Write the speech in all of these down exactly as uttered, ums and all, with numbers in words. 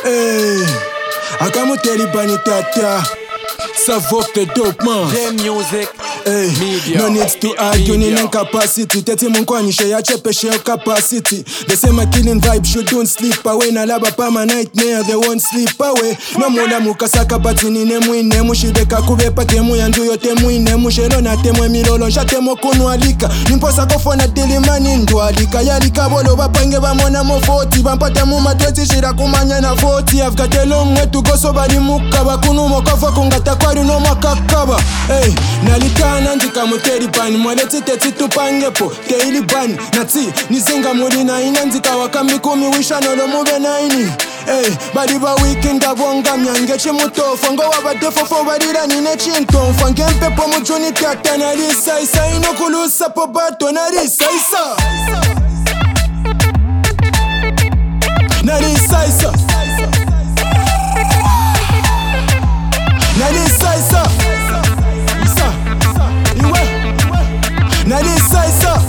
Hey, akamuteri bani tata. Savok the dope man. Play music. Hey, media. No needs to argue in capacity. Teti munkwanyishe ya chepeshe capacity. They say my killing vibe should don't sleep away. Na laba pa my nightmare, they won't sleep away. No mula mukasaka batini nemu inemu. Shibeka kubepa temu yanduyo temu inemu. Shelona temu emilolo shatemo kunu alika. Nimposa kofona telimani ndo alika. Yalika bolo bapange bamona mo forty. Bampata muma twenty shira kumanya na forty. I've got a long way to go so bali mukaba. Kunu mokafa kungata kwari no makakaba. Hey, nalika nandika muteri pani mwaleti teti tupangepo teili bani nati nizinga muri na inandika wakambi kumi wisha nolo mube na ini. Hey, badi ba weekend abonga myange chimutofa ngo wabadefo fo badira nine chintonfa ngempepo mujuni tata na risa isa ino kulusa po bato na risa isa na risa isa na risa isa na risa isa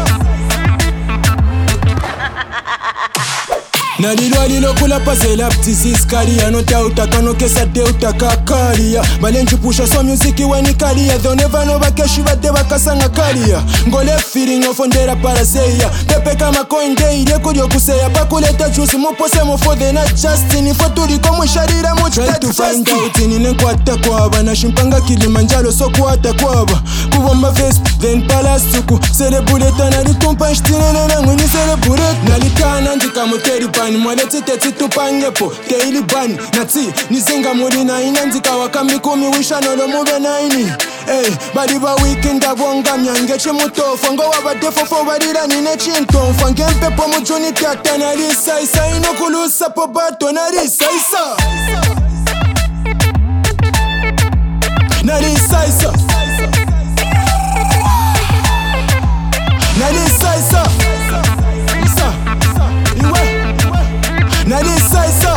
na lilo lilo kula pasela ptisis karia no ta utaka no kesa de utaka karia balenji pusha so music when karia they never know bakeshi bate bakasanga karia ngole feeling of ondera para seya tepe kama coin day ile kudio kuseya bakuleta juice mupose mo for the not justin for tuli komo sharira mo try to find out in kwata kwaba na shimpanga Kilimanjaro so kwata kwaba kubomba face then palace tuku celebrate na litumpa shtine na nguni celebrate na likana ndika muteri pani mwaleti teti tupangepo teili bani nati nizinga muri na inandika wakambi kumi wisha nolo mube na ini. Hey, badi ba weekend abonga myange chimutofa ngo wabadefo fo badira nine chintonfa ngempepo mujuni tata na risa isa ino kulusa po bato na risa isa na risa isa na risa isa isa iwe na risa isa.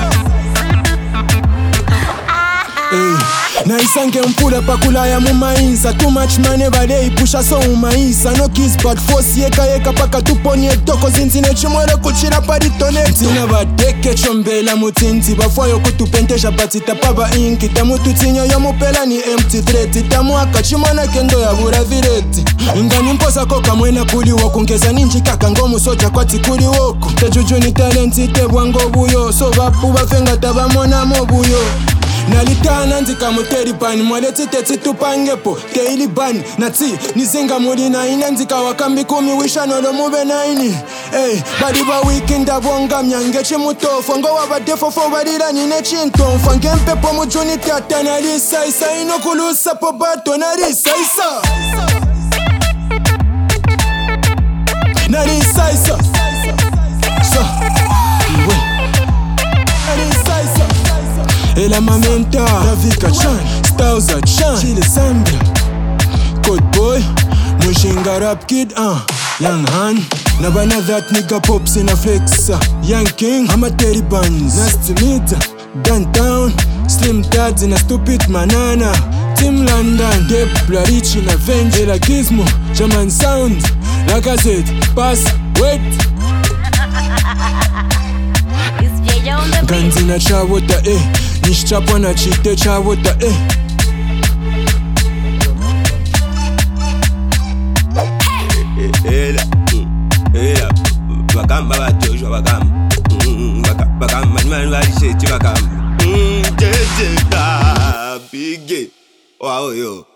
Hey, na isange mpula pakula ya mumainsa. Too much money bade ipusha so umaisa. No kiss but force yeka yeka paka tuponye toko zinzine chimwele kuchira paritone. Tina badeke chombela mutinti bafoyo kutupentesha batita paba inki. Tamu tutinyo ya mupela ni empty threat. Tamu haka chimwana kendo ya bura vireti. Ingani mposa koka mwena kuli woku. Nkeza ninji kaka ngomu soja kwa tikuli woku. Tejuju ni talenti tebwango buyo. So bapu bafenga tabamona mobuyo. Nalitana ndika muteri pani mwaleti teti tupangepo teili bani nati nizinga muri na inandika wakambi kumi wisha nolo mube na ini. Hey, badi ba weekend abonga myange chimutofa ngo wabadefo fo badira nine chintonfa ngempepo mujuni tata na risa isa ino kulusa po bato na risa isa na risa isa so iwe na risa isa Ela mamenta, Ravika Chan, Stauza Chan, Chile Sambia, Code Boy, Mushinga Rap Kid, uh, Young Han, Nabana that nigga pops in a flex, uh, Young King, Amateri Buns, Nasty Meat, Downtown, Slim Tads in a stupid banana, Team London, Dep Rich in a Venge, Ela Gizmo, German Sound, like I said, pass, wait. Guns in a chawota, eh. Nishchapwa na chite chawota, eh. Ela, ela, bakamba batosha bakamba, bakamba mani mani bali sheti bakamba, jeje da bige, wow yo.